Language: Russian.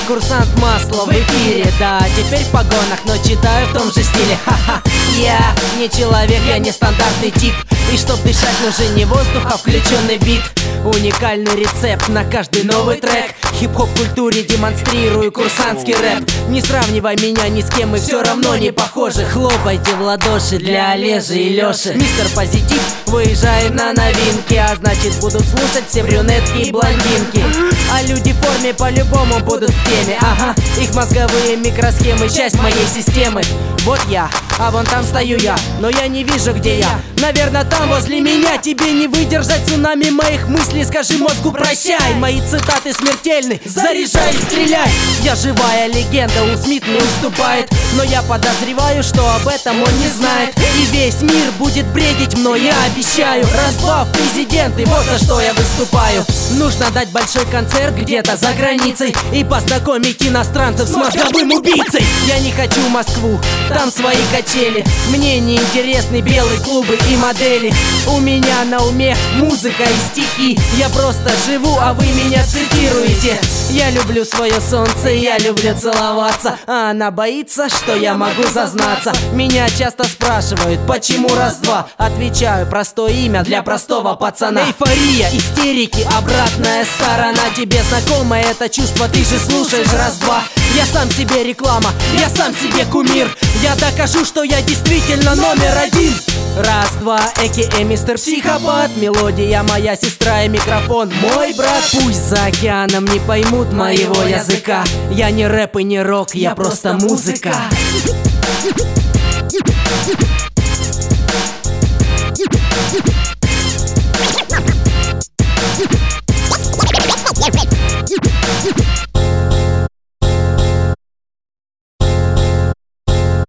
Курсант Масло в эфире, да, теперь в погонах, но читаю в том же стиле. Ха-ха, я не человек, я не стандартный тип. И чтоб дышать, нужен не воздух, а включенный бит. Уникальный рецепт на каждый новый трек. Хип-хоп культуре демонстрирую курсантский рэп. Не сравнивай меня ни с кем, мы все равно не похожи. Хлопайте в ладоши для Олежи и Лёши. Мистер Позитив выезжает на новинки, а значит будут слушать все брюнетки и блондинки. А люди в форме по-любому будут в теме. Ага, их мозговые микросхемы, часть моей системы. Вот я, а вон там стою я, но я не вижу, где я. Наверное, там возле меня. Тебе не выдержать цунами моих мыслей, скажи мозгу прощай. Мои цитаты смертельны, заряжай и стреляй. Я живая легенда, Уилл Смит не уступает, но я подозреваю, что об этом он не знает. И весь мир будет бредить мной, я обещаю. Раз-два в президенты, вот за что я выступаю. Нужно дать большой концерт где-то за границей и познакомить иностранцев с мозговым убийцей. Я не хочу Москву, там свои качели. Мне не интересны белые клубы и модели. У меня на уме музыка и стихи. Я просто живу, а вы меня цитируете. Я люблю свое солнце, я люблю целоваться, а она боится, что я могу зазнаться. Меня часто спрашивают, почему раз-два. Отвечаю, простое имя для простого пацана. Эйфория, истерики, обратная сторона. Тебе знакомо это чувство, ты же слушаешь раз-два. Я сам себе реклама, я сам себе кумир. Я докажу, что я действительно номер один. Раз-два, эки мистер Психопат. Мелодия моя сестра и микрофон мой брат. Пусть за океаном не поймут моего языка. Я не рэп и не рок, я просто музыка.